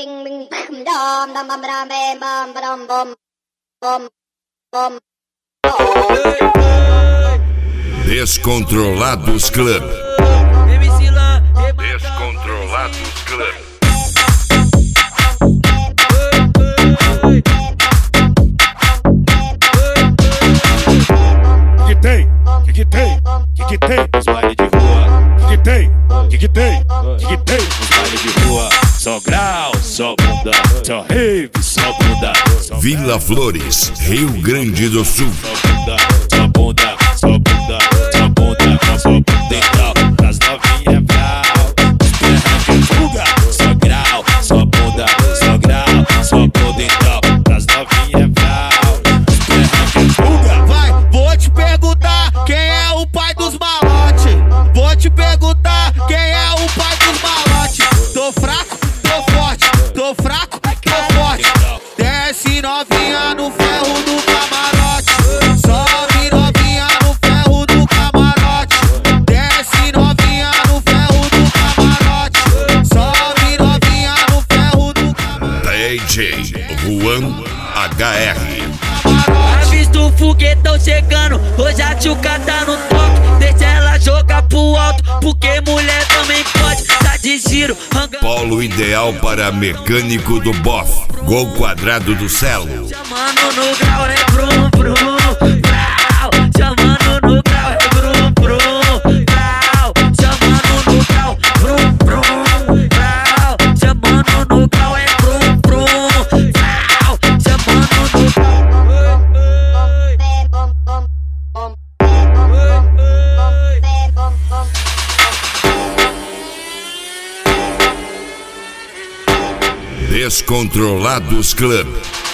Descontrolados Club. Descontrolados Club. Que tem? Os bailes de rua. Que tem? Que tem? Os bailes de rua. Só grau, só bunda, só rave, só bunda. Vila Flores, Rio Grande do Sul. Só bunda, só bunda, só bunda, só bunda, só bunda e tal. Das novinhas brau, esperra que fuga. Só grau, só bunda, só grau, só bunda e tal. Das novinhas brau, esperra que fuga. Vai, vou te perguntar quem é o pai dos malotes. Vou te perguntar quem é o pai dos malotes. Tô fraco, tô forte, tô fraco, tô forte. Desce novinha no ferro do camarote. Sobe novinha no ferro do camarote. Desce novinha no ferro do camarote. Sobe novinha no ferro do camarote. DJ Juan HR. Avista o foguetão chegando, hoje a tchuca tá no toque. Deixa ela jogar pro alto, porque mulher também pode. Tá de giro, Polo ideal para mecânico do bof. Gol quadrado do Celo. chamando no grau, é brum brum. Grau, chamando no grau, é brum brum. Grau, chamando no grau, brum brum. Grau, chamando no grau, é brum brum. Grau, chamando no grau. Descontrolados Club.